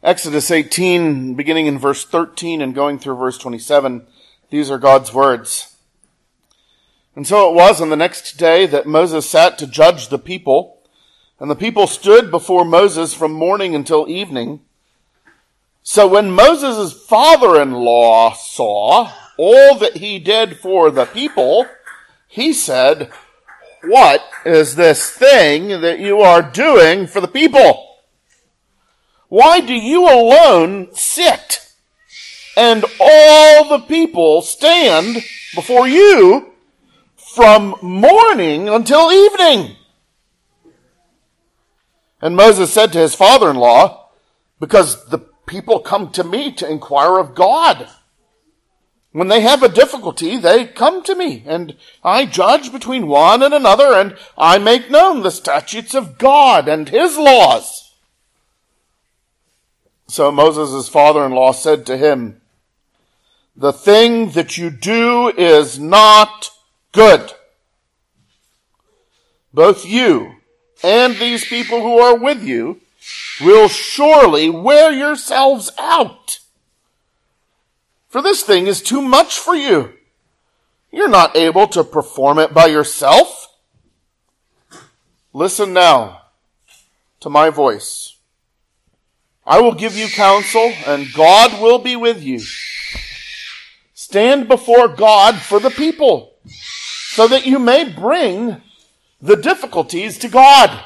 Exodus 18, beginning in verse 13 and going through verse 27, these are God's words. And so it was on the next day that Moses sat to judge the people, and the people stood before Moses from morning until evening. So when Moses' father-in-law saw all that he did for the people, he said, "What is this thing that you are doing for the people? Why do you alone sit, and all the people stand before you from morning until evening?" And Moses said to his father-in-law, "Because the people come to me to inquire of God. When they have a difficulty, they come to me, and I judge between one and another, and I make known the statutes of God and his laws." So Moses' father-in-law said to him, "The thing that you do is not good. Both you and these people who are with you will surely wear yourselves out. For this thing is too much for you. You're not able to perform it by yourself. Listen now to my voice. I will give you counsel, and God will be with you. Stand before God for the people, so that you may bring the difficulties to God.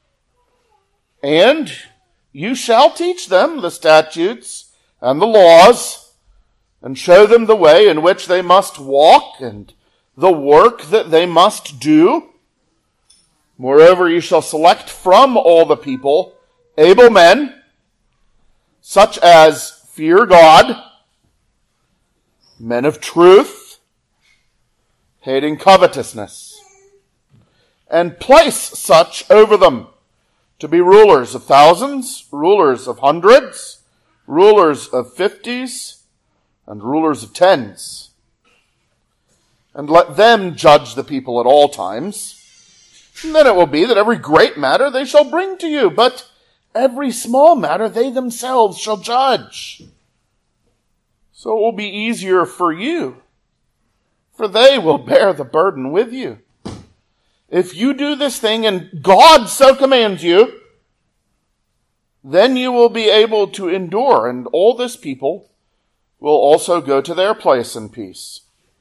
And you shall teach them the statutes and the laws, and show them the way in which they must walk, and the work that they must do. Moreover, you shall select from all the people able men, such as fear God, men of truth, hating covetousness, and place such over them to be rulers of thousands, rulers of hundreds, rulers of 50s, and rulers of 10s. And let them judge the people at all times. And then it will be that every great matter they shall bring to you, but every small matter they themselves shall judge. So it will be easier for you, for they will bear the burden with you. If you do this thing and God so commands you, then you will be able to endure, and all this people will also go to their place in peace."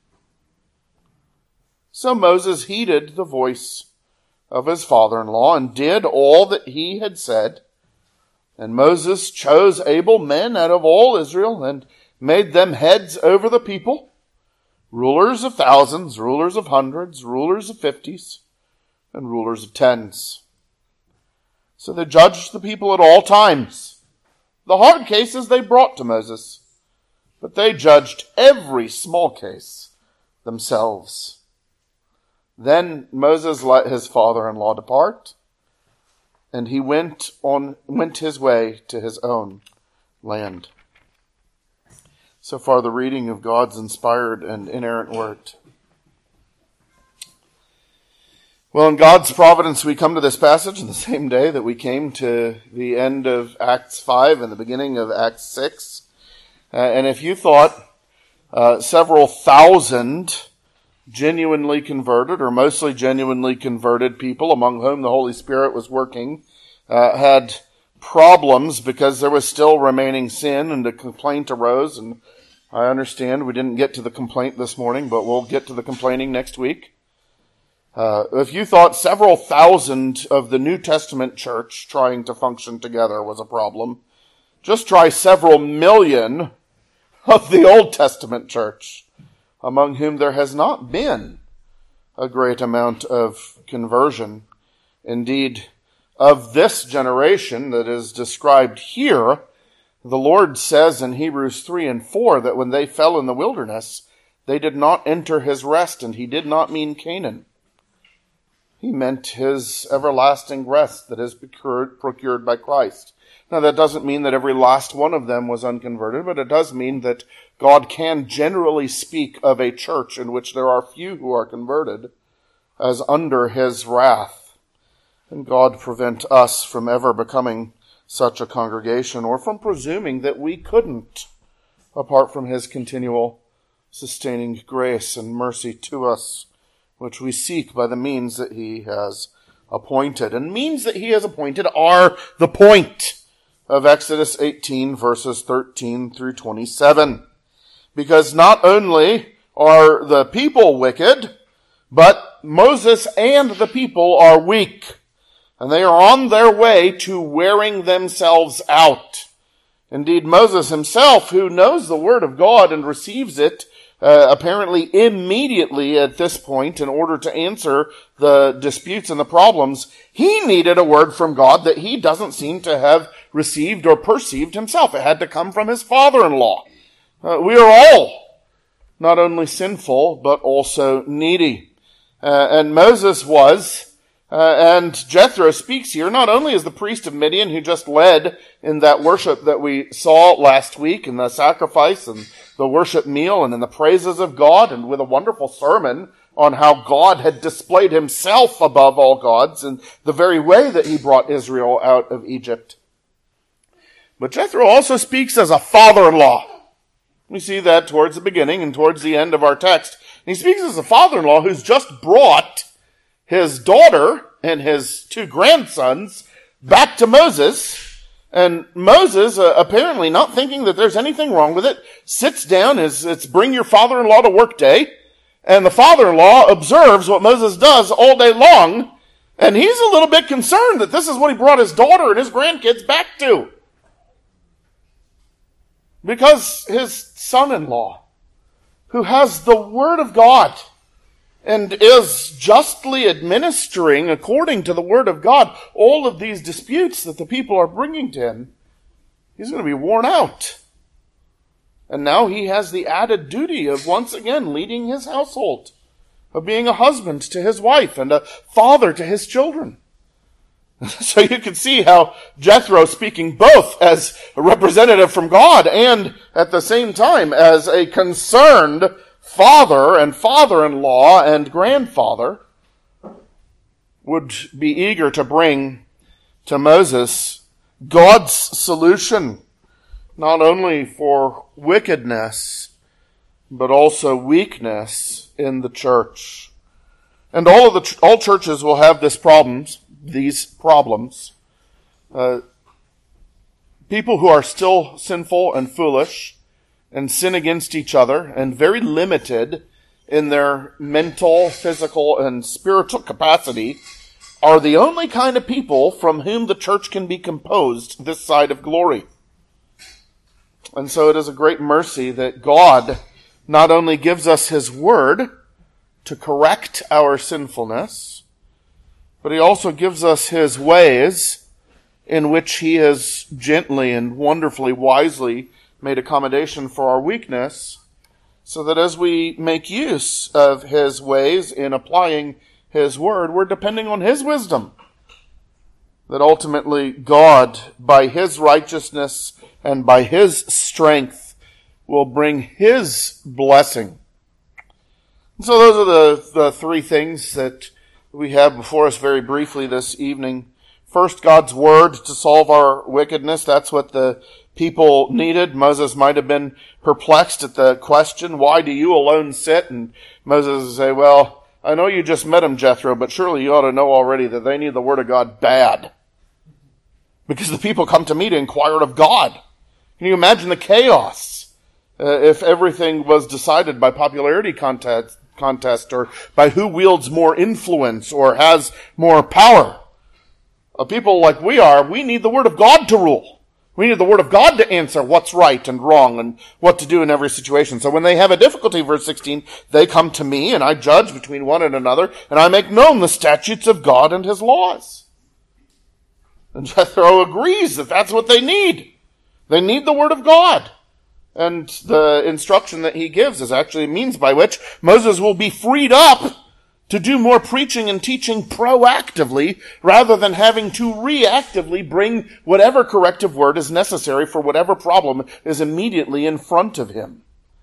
So Moses heeded the voice of his father-in-law and did all that he had said. And Moses chose able men out of all Israel and made them heads over the people, rulers of thousands, rulers of hundreds, rulers of 50s, and rulers of 10s. So they judged the people at all times. The hard cases they brought to Moses, but they judged every small case themselves. Then Moses let his father-in-law depart, and he went his way to his own land. So far, the reading of God's inspired and inerrant word. Well, in God's providence, we come to this passage on the same day that we came to the end of Acts 5 and the beginning of Acts 6. And if you thought several thousand genuinely converted, or mostly genuinely converted people among whom the Holy Spirit was working, had problems because there was still remaining sin, and a complaint arose. And I understand we didn't get to the complaint this morning, but we'll get to the complaining next week. If you thought several thousand of the New Testament church trying to function together was a problem, just try several million of the Old Testament church, among whom there has not been a great amount of conversion. Indeed, of this generation that is described here, the Lord says in Hebrews 3 and 4 that when they fell in the wilderness, they did not enter his rest, and he did not mean Canaan. He meant his everlasting rest that is procured by Christ. Now, that doesn't mean that every last one of them was unconverted, but it does mean that God can generally speak of a church in which there are few who are converted as under his wrath. And God prevent us from ever becoming such a congregation, or from presuming that we couldn't, apart from his continual sustaining grace and mercy to us, which we seek by the means that he has appointed. And means that he has appointed are the point of Exodus 18, verses 13 through 27. Because not only are the people wicked, but Moses and the people are weak. And they are on their way to wearing themselves out. Indeed, Moses himself, who knows the word of God and receives it, apparently immediately at this point, in order to answer the disputes and the problems, he needed a word from God that he doesn't seem to have received or perceived himself. It had to come from his father-in-law. We are all not only sinful, but also needy. And Moses was, and Jethro speaks here not only as the priest of Midian who just led in that worship that we saw last week, in the sacrifice and the worship meal and in the praises of God, and with a wonderful sermon on how God had displayed himself above all gods in the very way that he brought Israel out of Egypt. But Jethro also speaks as a father-in-law. We see that towards the beginning and towards the end of our text. And he speaks as a father-in-law who's just brought his daughter and his two grandsons back to Moses. And Moses, apparently not thinking that there's anything wrong with it, sits down as it's bring your father-in-law to work day. And the father-in-law observes what Moses does all day long. And he's a little bit concerned that this is what he brought his daughter and his grandkids back to. Because his son-in-law, who has the word of God and is justly administering, according to the word of God, all of these disputes that the people are bringing to him, he's going to be worn out. And now he has the added duty of once again leading his household, of being a husband to his wife and a father to his children. So you can see how Jethro, speaking both as a representative from God and at the same time as a concerned father and father-in-law and grandfather, would be eager to bring to Moses God's solution, not only for wickedness, but also weakness in the church. And all churches will have these problems. People who are still sinful and foolish and sin against each other and very limited in their mental, physical, and spiritual capacity are the only kind of people from whom the church can be composed this side of glory. And so it is a great mercy that God not only gives us his word to correct our sinfulness, but he also gives us his ways in which he has gently and wonderfully, wisely made accommodation for our weakness, so that as we make use of his ways in applying his word, we're depending on his wisdom. That ultimately God, by his righteousness and by his strength, will bring his blessing. And so those are the three things that we have before us very briefly this evening. First, God's word to solve our wickedness. That's what the people needed. Moses might have been perplexed at the question, why do you alone sit? And Moses would say, well, I know you just met him, Jethro, but surely you ought to know already that they need the word of God bad. Because the people come to me to inquire of God. Can you imagine the chaos if everything was decided by popularity contest or by who wields more influence or has more power? People like we are, we need the word of God to rule. We need the word of God to answer what's right and wrong and what to do in every situation. So when they have a difficulty, verse 16, they come to me and I judge between one and another and I make known the statutes of God and his laws. And Jethro agrees that that's what they need. They need the word of God. And the instruction that he gives is actually a means by which Moses will be freed up to do more preaching and teaching proactively rather than having to reactively bring whatever corrective word is necessary for whatever problem is immediately in front of him.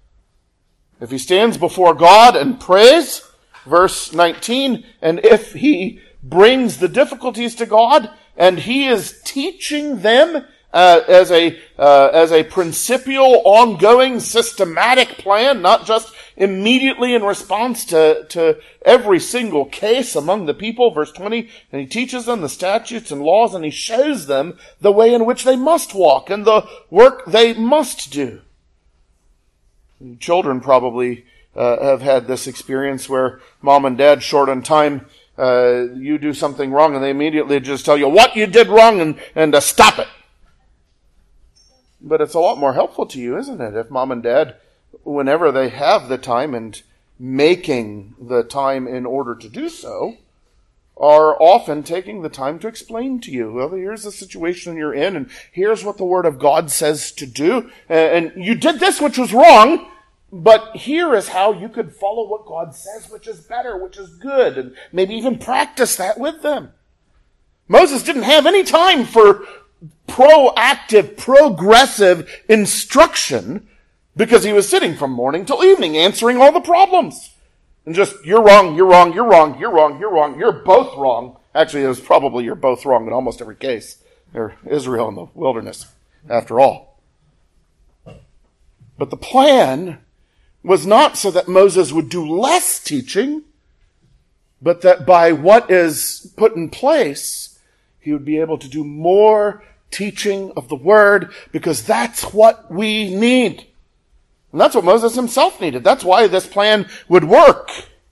If he stands before God and prays, verse 19, and if he brings the difficulties to God And he is teaching them as a principial, ongoing, systematic plan, not just immediately in response to every single case among the people. Verse 20, and he teaches them the statutes and laws, and he shows them the way in which they must walk and the work they must do. Children probably have had this experience where mom and dad, short on time, you do something wrong and they immediately just tell you what you did wrong and to stop it. But it's a lot more helpful to you, isn't it, if mom and dad, whenever they have the time and making the time in order to do so, are often taking the time to explain to you, well, here's the situation you're in, and here's what the Word of God says to do, and you did this, which was wrong, but here is how you could follow what God says, which is better, which is good, and maybe even practice that with them. Moses didn't have any time for proactive, progressive instruction because he was sitting from morning till evening answering all the problems. And just, you're wrong, you're wrong, you're wrong, you're wrong, you're wrong, you're both wrong. Actually, it was probably you're both wrong in almost every case. They're Israel in the wilderness, after all. But the plan was not so that Moses would do less teaching, but that by what is put in place, he would be able to do more teaching of the Word, because that's what we need. And that's what Moses himself needed. That's why this plan would work.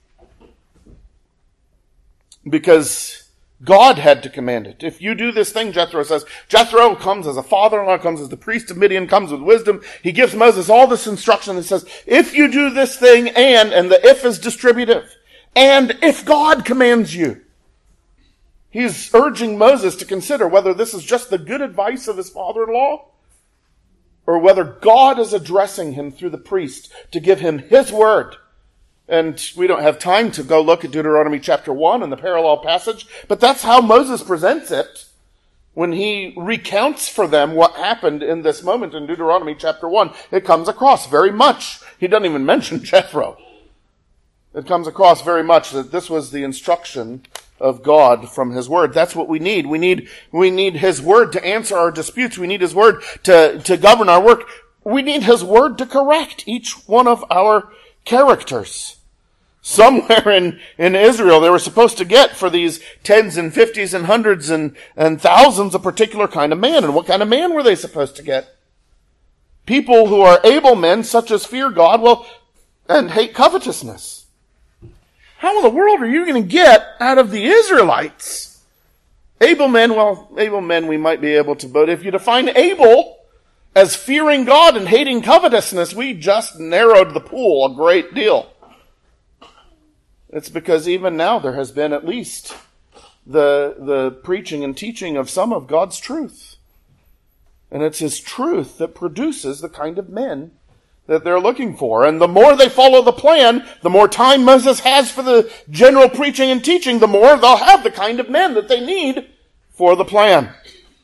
Because God had to command it. If you do this thing, Jethro says, Jethro comes as a father-in-law, comes as the priest of Midian, comes with wisdom. He gives Moses all this instruction and says, if you do this thing, and the if is distributive, and if God commands you. He's urging Moses to consider whether this is just the good advice of his father-in-law, or whether God is addressing him through the priest to give him his word. And we don't have time to go look at Deuteronomy chapter 1 and the parallel passage, but that's how Moses presents it when he recounts for them what happened in this moment in Deuteronomy chapter 1. It comes across very much. He doesn't even mention Jethro. It comes across very much that this was the instruction of God from his word. That's what we need. We need his word to answer our disputes. We need his word to govern our work. We need his word to correct each one of our characters. Somewhere in Israel, they were supposed to get for these tens and fifties and hundreds and thousands a particular kind of man. And what kind of man were they supposed to get? People who are able men, such as fear God, and hate covetousness. How in the world are you going to get out of the Israelites? Able men we might be able to, but if you define able as fearing God and hating covetousness, we just narrowed the pool a great deal. It's because even now there has been at least the preaching and teaching of some of God's truth. And it's his truth that produces the kind of men that they're looking for. And the more they follow the plan, the more time Moses has for the general preaching and teaching, the more they'll have the kind of men that they need for the plan.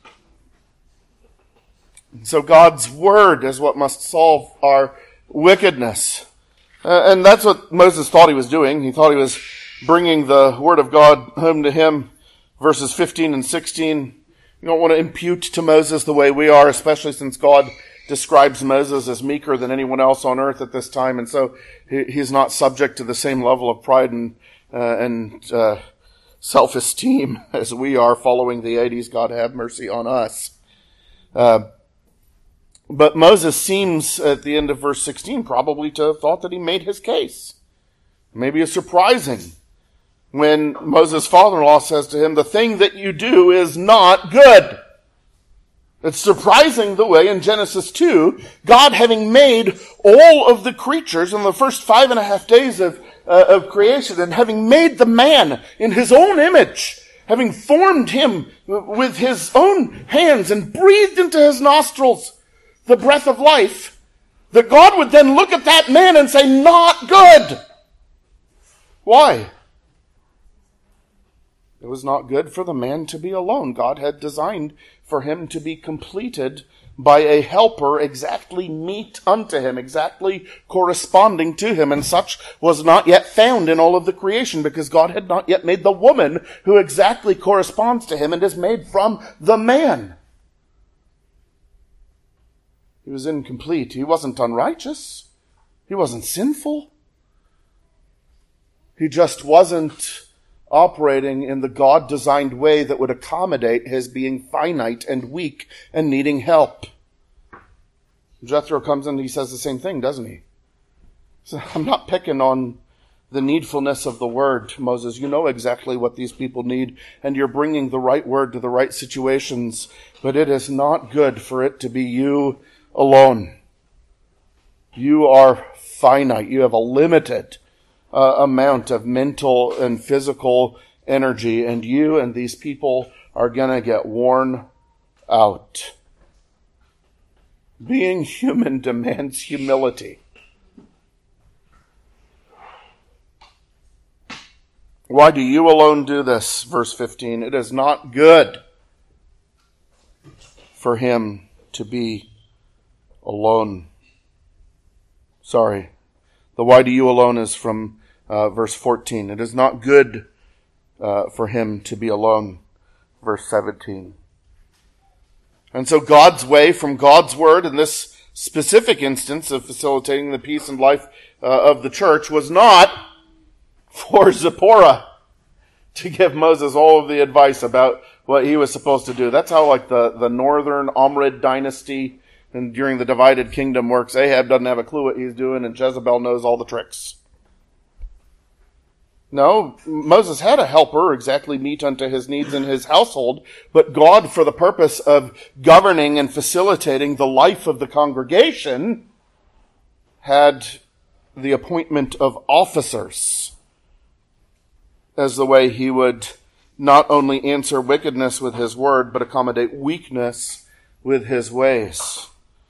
So God's word is what must solve our wickedness. And that's what Moses thought he was doing. He thought he was bringing the word of God home to him. Verses 15 and 16. You don't want to impute to Moses the way we are, especially since God describes Moses as meeker than anyone else on earth at this time, and so he's not subject to the same level of pride and self-esteem as we are following the 80s. God have mercy on us. But Moses seems, at the end of verse 16, probably to have thought that he made his case. Maybe it's surprising when Moses' father-in-law says to him, the thing that you do is not good. It's surprising the way in Genesis 2, God having made all of the creatures in the first 5.5 days of creation, and having made the man in his own image, having formed him with his own hands and breathed into his nostrils the breath of life, that God would then look at that man and say, not good. Why? It was not good for the man to be alone. God had designed for him to be completed by a helper exactly meet unto him, exactly corresponding to him. And such was not yet found in all of the creation, because God had not yet made the woman who exactly corresponds to him and is made from the man. He was incomplete. He wasn't unrighteous. He wasn't sinful. He just wasn't operating in the God-designed way that would accommodate his being finite and weak and needing help. Jethro comes in and he says the same thing, doesn't he? So I'm not picking on the needfulness of the word, Moses. You know exactly what these people need, and you're bringing the right word to the right situations, but it is not good for it to be you alone. You are finite. You have a limited amount of mental and physical energy, and you and these people are going to get worn out. Being human demands humility. Why do you alone do this? Verse 15. It is not good for him to be alone. Sorry. The why do you alone is from verse 14. It is not good for him to be alone. Verse 17. And so God's way from God's word in this specific instance of facilitating the peace and life of the church was not for Zipporah to give Moses all of the advice about what he was supposed to do. That's how like the northern Omrid dynasty and during the divided kingdom works. Ahab doesn't have a clue what he's doing, and Jezebel knows all the tricks. No, Moses had a helper exactly meet unto his needs in his household, but God, for the purpose of governing and facilitating the life of the congregation, had the appointment of officers as the way he would not only answer wickedness with his word, but accommodate weakness with his ways.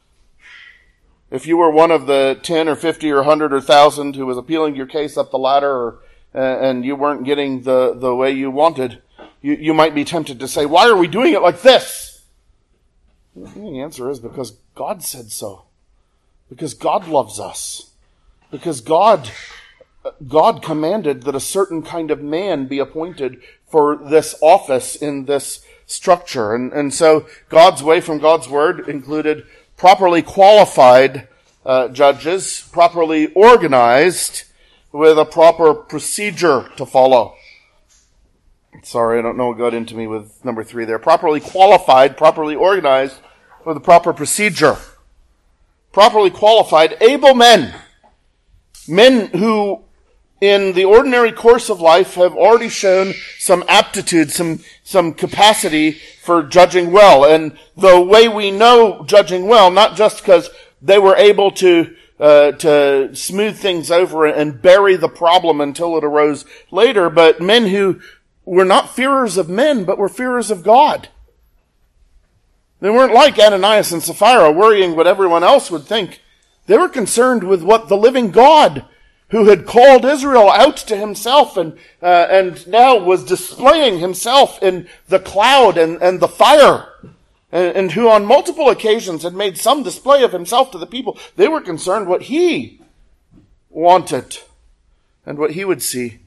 If you were one of the 10 or 50 or 100 or 1,000 who was appealing your case up the ladder and you weren't getting the way you wanted, you might be tempted to say, why are we doing it like this? The answer is because God said so. Because God loves us. Because God commanded that a certain kind of man be appointed for this office in this structure. And so God's way from God's word included properly qualified judges, properly organized, with a proper procedure to follow. Sorry, I don't know what got into me with number 3 there. Properly qualified, properly organized, with a proper procedure. Properly qualified, able men. Men who, in the ordinary course of life, have already shown some aptitude, some capacity for judging well. And the way we know judging well, not just because they were able to smooth things over and bury the problem until it arose later, but men who were not fearers of men, but were fearers of God. They weren't like Ananias and Sapphira, worrying what everyone else would think. They were concerned with what the living God, who had called Israel out to himself and now was displaying himself in the cloud and the fire, and who on multiple occasions had made some display of himself to the people. They were concerned what he wanted and what he would see.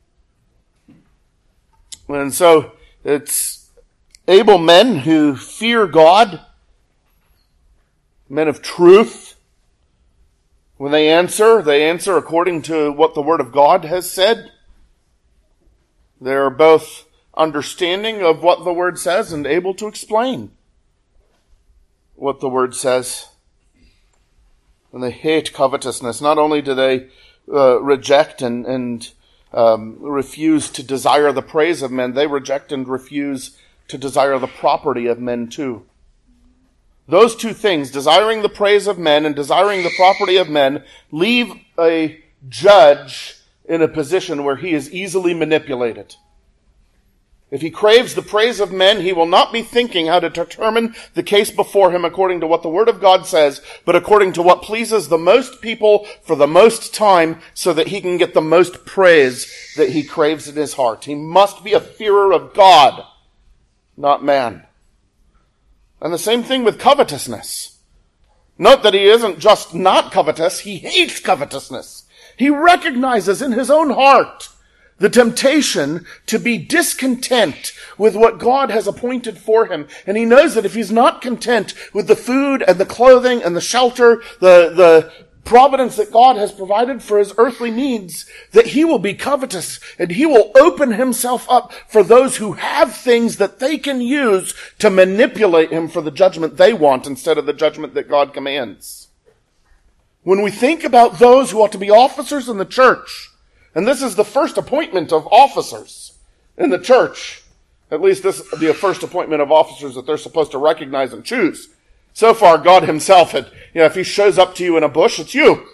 And so it's able men who fear God, men of truth. When they answer according to what the Word of God has said. They're both understanding of what the Word says and able to explain what the Word says. And they hate covetousness. Not only do they reject and refuse to desire the praise of men, they reject and refuse to desire the property of men too. Those two things, desiring the praise of men and desiring the property of men, leave a judge in a position where he is easily manipulated. If he craves the praise of men, he will not be thinking how to determine the case before him according to what the Word of God says, but according to what pleases the most people for the most time, so that he can get the most praise that he craves in his heart. He must be a fearer of God, not man. And the same thing with covetousness. Note that he isn't just not covetous, he hates covetousness. He recognizes in his own heart the temptation to be discontent with what God has appointed for him. And he knows that if he's not content with the food and the clothing and the shelter, the providence that God has provided for his earthly needs, that he will be covetous and he will open himself up for those who have things that they can use to manipulate him for the judgment they want instead of the judgment that God commands. When we think about those who ought to be officers in the church, and this is the first appointment of officers in the church, at least this is the first appointment of officers that they're supposed to recognize and choose. So far, God himself had, if he shows up to you in a bush, it's you.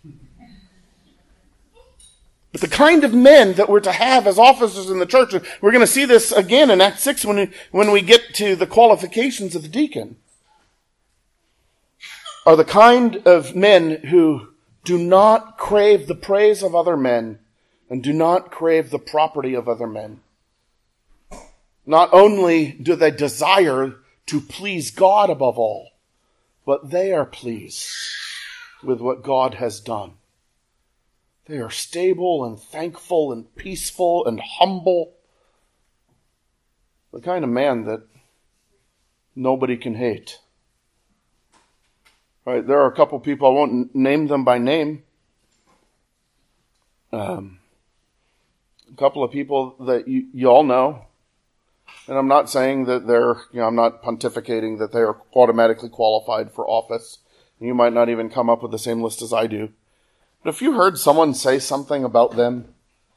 But the kind of men that we're to have as officers in the church, and we're going to see this again in Acts 6 when we get to the qualifications of the deacon, are the kind of men who do not crave the praise of other men and do not crave the property of other men. Not only do they desire to please God above all, but they are pleased with what God has done. They are stable and thankful and peaceful and humble. The kind of man that nobody can hate. Right, there are a couple people, I won't name them by name. A couple of people that you all know. And I'm not saying that I'm not pontificating that they are automatically qualified for office. You might not even come up with the same list as I do. But if you heard someone say something about them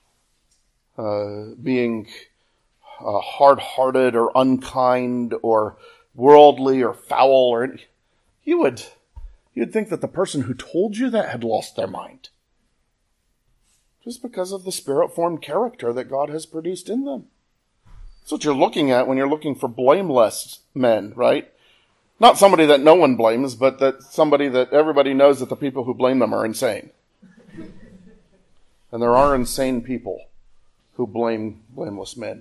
being hard-hearted or unkind or worldly or foul, or you'd think that the person who told you that had lost their mind. Just because of the spirit-formed character that God has produced in them. That's what you're looking at when you're looking for blameless men, right? Not somebody that no one blames, but that somebody that everybody knows that the people who blame them are insane. And there are insane people who blame blameless men.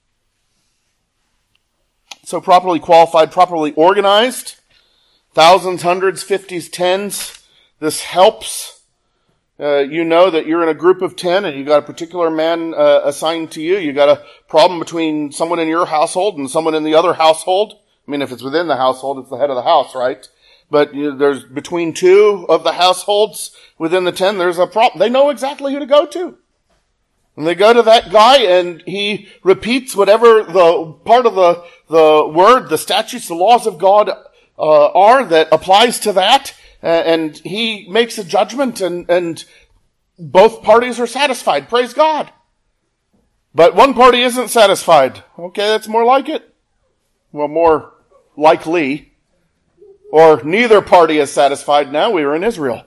So properly qualified, properly organized, thousands, hundreds, 50s, 10s, this helps. You know that you're in a group of 10 and you got a particular man assigned to you. You got a problem between someone in your household and someone in the other household. I mean, if it's within the household, it's the head of the house, right? But there's between two of the households within the 10, there's a problem. They know exactly who to go to. And they go to that guy and he repeats whatever the part of the word, the statutes, the laws of God are that applies to that. And he makes a judgment and both parties are satisfied. Praise God. But one party isn't satisfied. Okay, that's more like it. Well, more likely. Or neither party is satisfied. Now we are in Israel.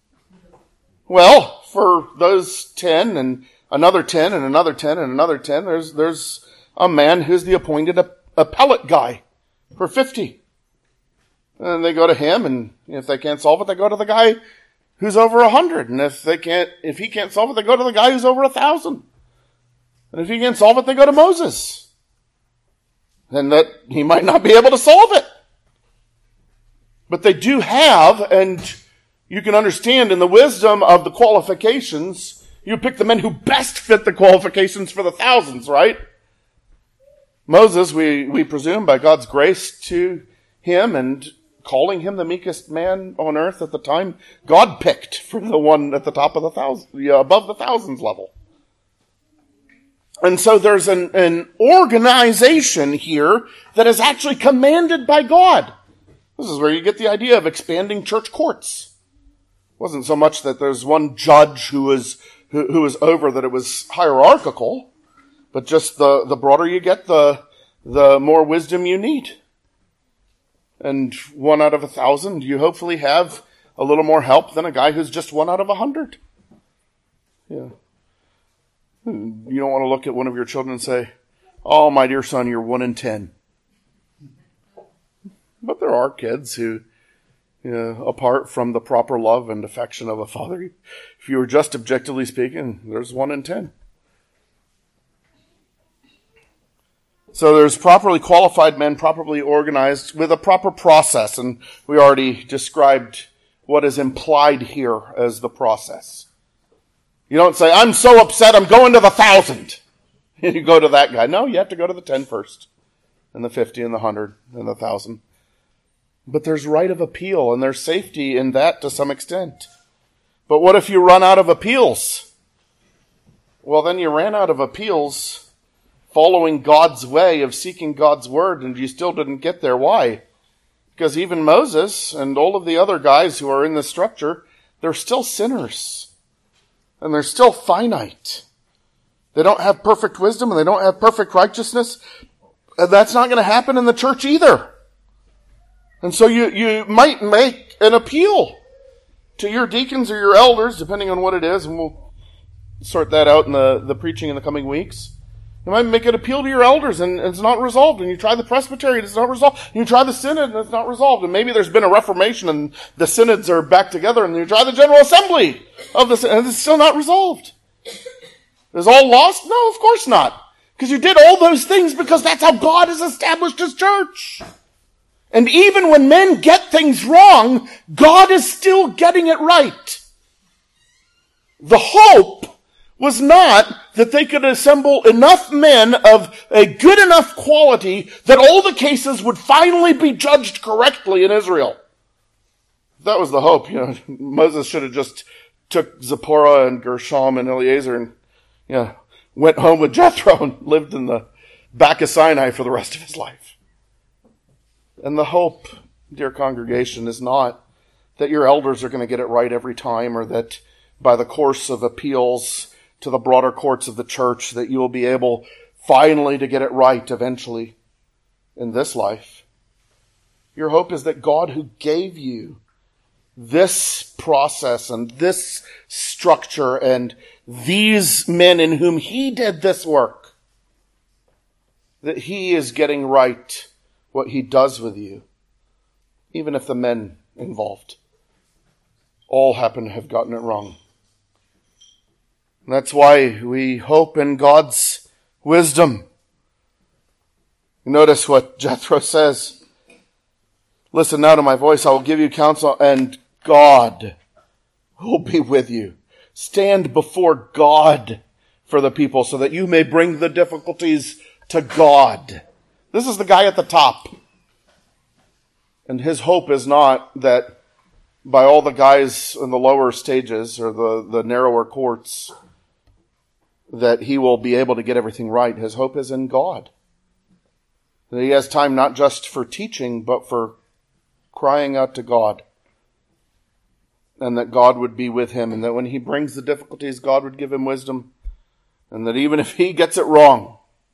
Well, for those 10 and another 10 and another 10 and another 10, there's a man who's the appointed appellate guy for 50. And they go to him, and if they can't solve it, they go to the guy who's over 100. And if he can't solve it, they go to the guy who's over 1,000. And if he can't solve it, they go to Moses. And that he might not be able to solve it. But they do have, and you can understand in the wisdom of the qualifications, you pick the men who best fit the qualifications for the thousands, right? Moses, we presume by God's grace to him and calling him the meekest man on earth at the time, God picked for the one at the top of above the thousands level. And so there's an organization here that is actually commanded by God. This is where you get the idea of expanding church courts. It wasn't so much that there's one judge who was over that it was hierarchical, but just the broader you get, the more wisdom you need. And 1 out of 1,000, you hopefully have a little more help than a guy who's just 1 out of 100. Yeah. You don't want to look at one of your children and say, "Oh, my dear son, you're 1 in 10." But there are kids who, apart from the proper love and affection of a father, if you were just objectively speaking, there's 1 in 10. So there's properly qualified men, properly organized, with a proper process. And we already described what is implied here as the process. You don't say, I'm so upset, I'm going to the 1,000. And you go to that guy. No, you have to go to the 10 first, and the 50, and the 100, and the 1,000. But there's right of appeal, and there's safety in that to some extent. But what if you run out of appeals? Well, then you ran out of appeals following God's way of seeking God's word, and you still didn't get there. Why? Because even Moses and all of the other guys who are in the structure, they're still sinners. And they're still finite. They don't have perfect wisdom, and they don't have perfect righteousness. And that's not going to happen in the church either. And so you might make an appeal to your deacons or your elders, depending on what it is, and we'll sort that out in the preaching in the coming weeks. You might make an appeal to your elders, and it's not resolved. And you try the presbytery, and it's not resolved. And you try the synod, and it's not resolved. And maybe there's been a reformation, and the synods are back together, and you try the general assembly of the synod, and it's still not resolved. Is all lost? No, of course not. Because you did all those things because that's how God has established His church. And even when men get things wrong, God is still getting it right. The hope was not that they could assemble enough men of a good enough quality that all the cases would finally be judged correctly in Israel. That was the hope. Moses should have just took Zipporah and Gershom and Eleazar and went home with Jethro and lived in the back of Sinai for the rest of his life. And the hope, dear congregation, is not that your elders are going to get it right every time, or that by the course of appeals to the broader courts of the church that you will be able finally to get it right eventually in this life. Your hope is that God, who gave you this process and this structure and these men in whom He did this work, that He is getting right what He does with you, even if the men involved all happen to have gotten it wrong. And that's why we hope in God's wisdom. Notice what Jethro says. Listen now to my voice, I will give you counsel, and God will be with you. Stand before God for the people so that you may bring the difficulties to God. This is the guy at the top. And his hope is not that by all the guys in the lower stages or the narrower courts that he will be able to get everything right. His hope is in God. That he has time not just for teaching, but for crying out to God. And that God would be with him. And that when he brings the difficulties, God would give him wisdom. And that even if he gets it wrong,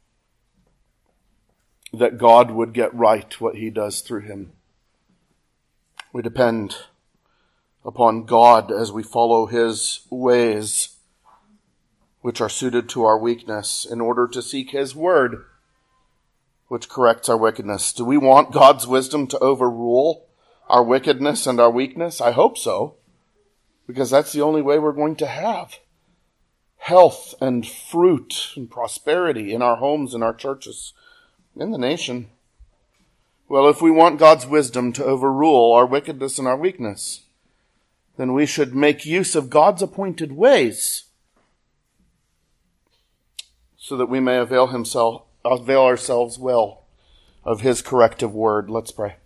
that God would get right what he does through him. We depend upon God as we follow his ways, which are suited to our weakness, in order to seek his word, which corrects our wickedness. Do we want God's wisdom to overrule our wickedness and our weakness? I hope so, because that's the only way we're going to have health and fruit and prosperity in our homes, in our churches, in the nation. Well, if we want God's wisdom to overrule our wickedness and our weakness, then we should make use of God's appointed ways, so that we may avail ourselves well of his corrective word. Let's pray.